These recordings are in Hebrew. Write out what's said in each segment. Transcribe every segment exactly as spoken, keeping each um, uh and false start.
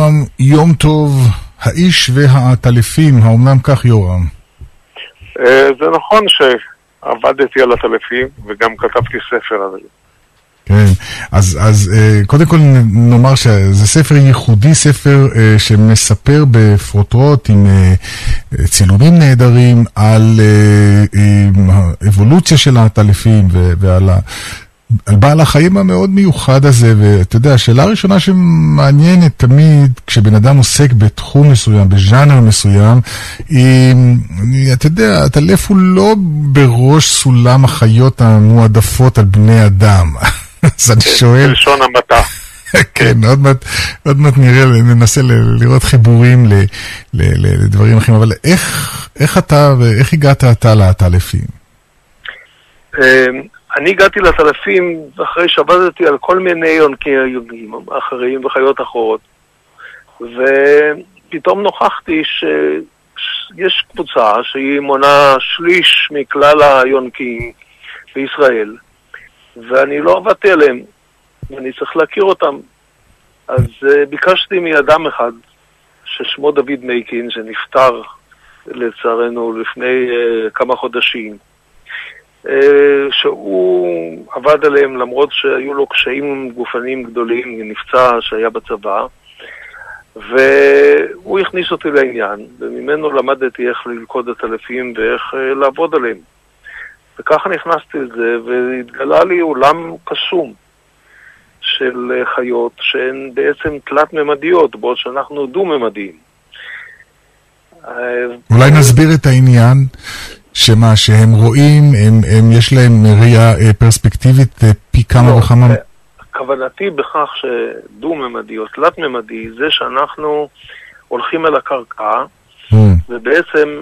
יורם יום טוב, האיש והטלפים, האומנם כך יורם? זה נכון שעבדתי על הטלפים וגם כתבתי ספר על זה. כן, אז, אז קודם כל נאמר שזה ספר ייחודי, ספר שמספר בפרוטרוט עם צילומים נהדרים על האבולוציה של הטלפים ועל ה... על בעל החיים המאוד מיוחד הזה. ואתה יודע, השאלה הראשונה שמעניינת תמיד כשבן אדם עוסק בתחום מסוים, בז'אנר מסוים, היא, אתה יודע, הטלף הוא לא בראש סולם החיות המועדפות על בני אדם. אז אני שואל... בלשון המעטה. כן, עוד מעט, עוד מעט נראה, ננסה לראות חיבורים לדברים אחרים, אבל איך, איך אתה, ואיך הגעת אתה לטלפים? אני הגעתי לטלפים אחרי שעבדתי על כל מיני יונקי אחרים וחיות אחרות, ופתאום נוכחתי שיש קבוצה שהיא מונה שליש מכלל היונקים בישראל, ואני לא עבדתי עליהם, ואני צריך להכיר אותם. אז ביקשתי מאדם אחד ששמו דוד מייקין, שנפטר לצערנו לפני כמה חודשים, שהוא עבד עליהם למרות שהיו לו קשיים גופניים גדולים, נפצע שהיה בצבא, והוא הכניס אותי לעניין, וממנו למדתי איך ללכוד את הטלפים ואיך לעבוד עליהם. וככה נכנסתי לזה, והתגלה לי עולם קסום של חיות שהן בעצם תלת-ממדיות, בעוד שאנחנו דו-ממדיים. אולי נסביר את העניין שמה שהם רואים, הם, הם יש להם ראייה פרספקטיבית פי כמה לא, וכמה... כוונתי בכך שדו-ממדי או תלת-ממדי זה שאנחנו הולכים אל הקרקע, mm. ובעצם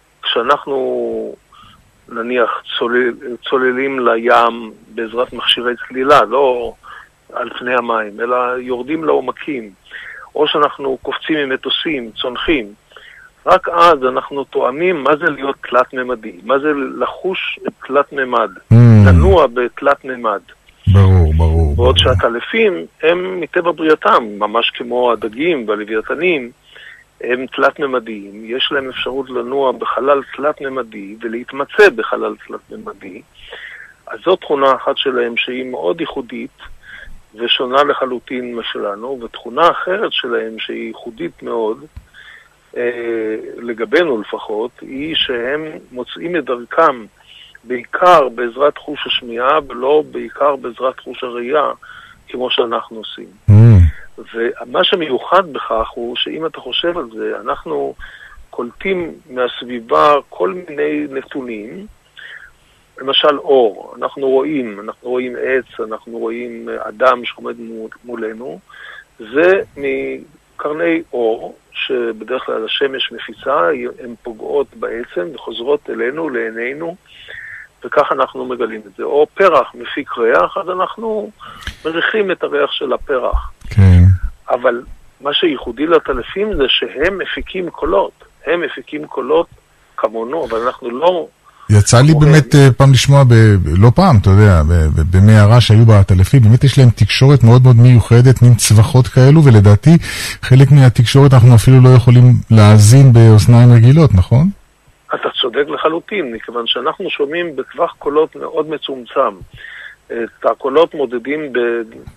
כשאנחנו נניח צולל, צוללים לים בעזרת מכשירי צלילה, לא על פני המים, אלא יורדים לעומקים, או שאנחנו קופצים עם מטוסים, צונחים, רק אז אנחנו תואמים מה זה להיות תלת-ממדי, מה זה לחוש תלת-ממד, mm. תנוע בתלת-ממד. ברור, ברור. בעוד שהטלפים הם מטבע בריאתם, ממש כמו הדגים והלוויתנים, הם תלת-ממדיים, יש להם אפשרות לנוע בחלל תלת-ממדי ולהתמצא בחלל תלת-ממדי. אז זו תכונה אחת שלהם שהיא מאוד ייחודית ושונה לחלוטין משלנו, ותכונה אחרת שלהם שהיא ייחודית מאוד, אה, לגבינו לפחות, היא שהם מוצאים את דרכם בעיקר בעזרת חוש השמיעה ולא בעיקר בעזרת חוש הראייה כמו שאנחנו עושים. Mm. ומה שמיוחד בכך הוא שאם אתה חושב על זה, אנחנו קולטים מהסביבה כל מיני נתונים, למשל אור, אנחנו רואים, אנחנו רואים עץ, אנחנו רואים אדם שעומד מולנו, זה מקרני אור, שבדרך כלל השמש מפיצה, הן פוגעות בעצם וחוזרות אלינו, לעינינו, וכך אנחנו מגלים את זה. או פרח מפיק ריח, אז אנחנו מריחים את הריח של הפרח. כן. אבל מה שייחודי לטלפים זה שהם מפיקים קולות. הם מפיקים קולות כמונו, אבל אנחנו לא... יצא לי באמת פעם לשמוע, לא פעם, אתה יודע, במי הרע שהיו בטלפים, באמת יש להם תקשורת מאוד מאוד מיוחדת, מין צווחות כאלו, ולדעתי חלק מהתקשורת אנחנו אפילו לא יכולים להאזין באוזניים רגילות, נכון? אתה צודק לחלוטין, מכיוון שאנחנו שומעים בטווח קולות מאוד מצומצם. את הקולות מודדים ב...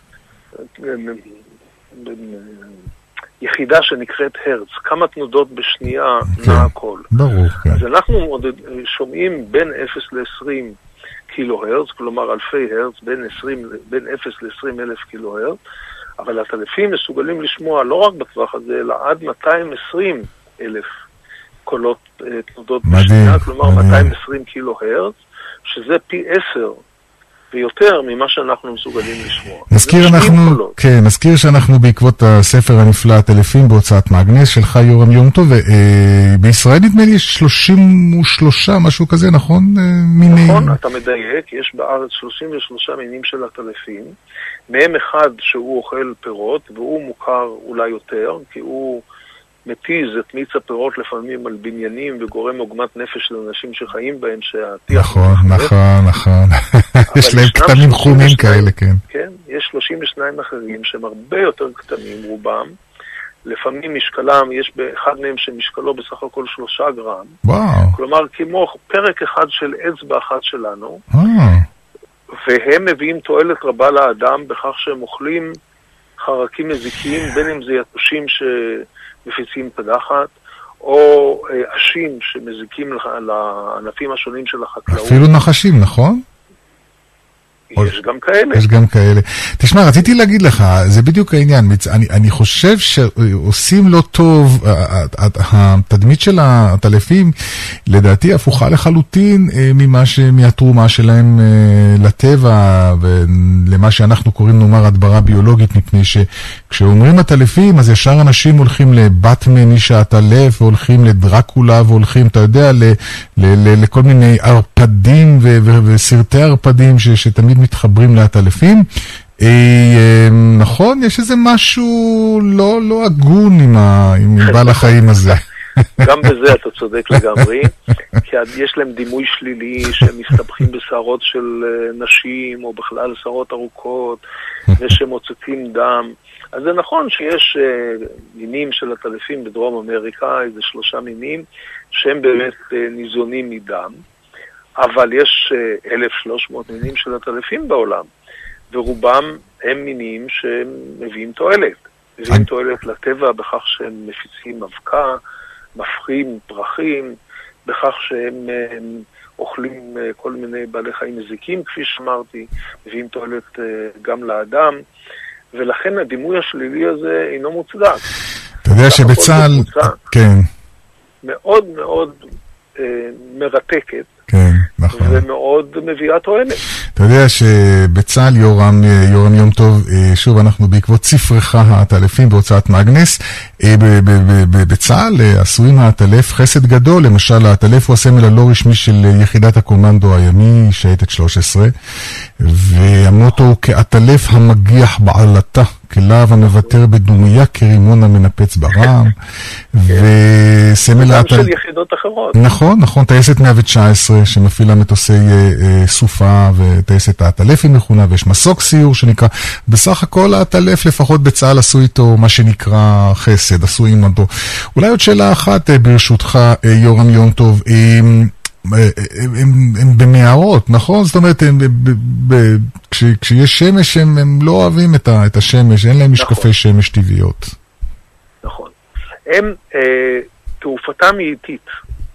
ביחידה שנקראת הרץ, כמה תנודות בשנייה נע הקול. ברור, כן. אז אנחנו מודד, שומעים בין אפס ל-עשרים קילו הרץ, כלומר אלפי הרץ, בין, עשרים, בין אפס ל-עשרים אלף קילו הרץ, אבל הטלפים מסוגלים לשמוע לא רק בטווח הזה, אלא עד מאתיים ועשרים אלף קולות תנודות בשנייה, כלומר מאתיים ועשרים קילו הרץ, שזה פי עשר ויותר ממה שאנחנו מסוגלים לשמוע. נזכיר אנחנו, כן, נזכיר שאנחנו בעקבות הספר הנפלא הטלפים בהוצאת מאגנס שלך יורם יום טוב, ובישראל נדמה לי יש שלושים ושלושה, משהו כזה, נכון? נכון, אתה מדייק, יש בארץ שלושים ושלושה מינים של הטלפים, מהם אחד שהוא אוכל פירות, והוא מוכר אולי יותר, כי הוא מתיז את מיץ הפירות לפעמים על בניינים וגורם עוגמת נפש לאנשים שחיים בהם שהטיח... נכון, נכון, נכון. יש להם קטנים חומים כאלה, כן. כן, יש שלושים ושניים אחרים שהם הרבה יותר קטנים רובם, לפעמים משקלם, יש באחד מהם שמשקלו בסך הכל שלושה גרם. וואו. כלומר, כמו פרק אחד של אצבע אחת שלנו, אה. והם מביאים תועלת רבה לאדם בכך שהם אוכלים חרקים מזיקים, בין אם זה יתושים שמפיצים פדחת, או אשים שמזיקים לענפים השונים של החקלאות. אפילו נחשים, נכון? יש גם כאלה. יש גם כאלה. תשמע, רציתי להגיד לך, זה בדיוק העניין. אני, אני חושב שעושים לא טוב, התדמית של הטלפים, לדעתי, הפוכה לחלוטין ממה ש... מהתרומה שלהם לטבע, ולמה שאנחנו קוראים, נאמר, הדברה ביולוגית, מפני שכשאומרים הטלפים, אז ישר אנשים הולכים לבטמן, איש הטלף, והולכים לדרקולה, והולכים, אתה יודע, ל... ל... ל... לכל מיני ערפדים ו... ו... וסרטי ערפדים ש... שתמיד מתחברים להטלפים. נכון, יש איזה משהו לא, לא הגון עם, ה, עם בעל החיים הזה. גם בזה אתה צודק לגמרי, כי יש להם דימוי שלילי שהם מסתבכים בשערות של נשים, או בכלל שערות ארוכות, ושמוצצים דם. אז זה נכון שיש מינים של הטלפים בדרום אמריקה, איזה שלושה מינים, שהם באמת ניזונים מדם. אבל יש אלף ושלוש מאות מינים של הטלפים בעולם, ורובם הם מינים שהם מביאים תועלת. מביאים תועלת לטבע בכך שהם מפיצים אבקה, מפחים פרחים, בכך שהם אוכלים כל מיני בעלי חיים מזיקים, כפי שאמרתי, מביאים תועלת גם לאדם, ולכן הדימוי השלילי הזה אינו מוצדק. אתה יודע שבצה"ל... כן. מאוד מאוד מרתקת. כן, נכון. ומאוד מביאה תועלת. אתה יודע שבצה"ל יורם, יורם יום טוב, שוב אנחנו בעקבות ספרך העטלפים בהוצאת מאגנס, בצה"ל עשויים העטלף חסד גדול, למשל העטלף הוא הסמל הלא רשמי של יחידת הקומנדו הימי, שייטת שלוש עשרה, והמוטו הוא כעטלף המגיח בעלתה, כלהב המוותר בדומיה, כרימון המנפץ ברם, וסמל העטלף... גם של יחידות אחרות. נכון, נכון, טייסת מאה תשע עשרה שמפעילה מטוסי סופה, וטייסת העטלף היא מכונה, ויש מסוק סיור שנקרא, בסך הכל העטלף לפחות בצה"ל עשו איתו מה שנקרא חסד, עשו עם אותו. אולי עוד שאלה אחת ברשותך, יורם יום טוב, הם, הם, הם במערות, נכון? זאת אומרת, הם, ב, ב, כש, כשיש שמש הם, הם לא אוהבים את, ה, את השמש, אין להם משקפי נכון. שמש טבעיות. נכון. הם, אה, תעופתם היא איטית,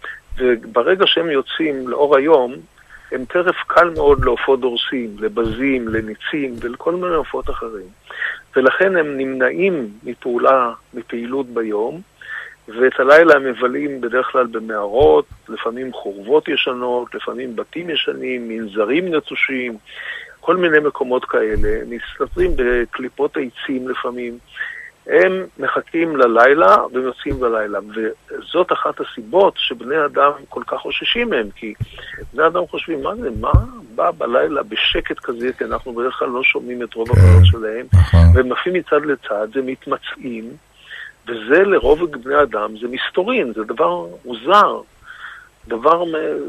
וברגע שהם יוצאים לאור היום, הם טרף קל מאוד לעופות דורסים, לבזים, לניצים ולכל מיני עופות אחרים. ולכן הם נמנעים מפעולה, מפעילות ביום, ואת הלילה הם מבלים בדרך כלל במערות, לפעמים חורבות ישנות, לפעמים בתים ישנים, מנזרים נטושים, כל מיני מקומות כאלה, מסתתרים בקליפות העצים לפעמים. הם מחכים ללילה ויוצאים בלילה, וזאת אחת הסיבות שבני אדם כל כך חוששים מהם, כי בני אדם חושבים, מה זה, מה בא בלילה בשקט כזה, כי אנחנו בדרך כלל לא שומעים את רוב הקולות שלהם, והם מפים מצד לצד, זה מתמצאים, וזה לרוב בני אדם, זה מסתורין, זה דבר מוזר, דבר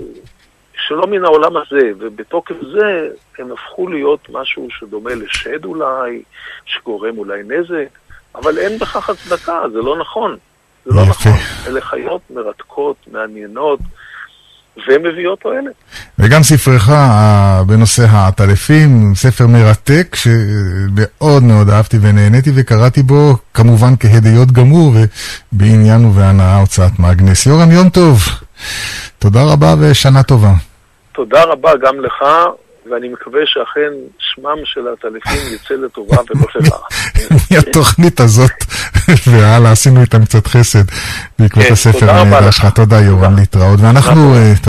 שלא מן העולם הזה, ובתוקף זה הם הפכו להיות משהו שדומה לשד אולי, שגורם אולי נזק, אבל אין בכך הצדקה, זה לא נכון. זה לא נכון. אלה חיות מרתקות, מעניינות, והן מביאות תועלת. וגם ספרך בנושא העטלפים, ספר מרתק, שמאוד מאוד אהבתי ונהניתי וקראתי בו, כמובן כהדיות גמור, ובעניין ובהנאה הוצאת מאגנס. יורם יום טוב, תודה רבה ושנה טובה. תודה רבה גם לך, ואני מקווה שאכן שמם של העטלפים יצא לטובה ולא לרעה. מהתוכנית הזאת, והלאה, עשינו איתם קצת חסד בעקבות הספר שלך. תודה יורם, להתראות. ואנחנו...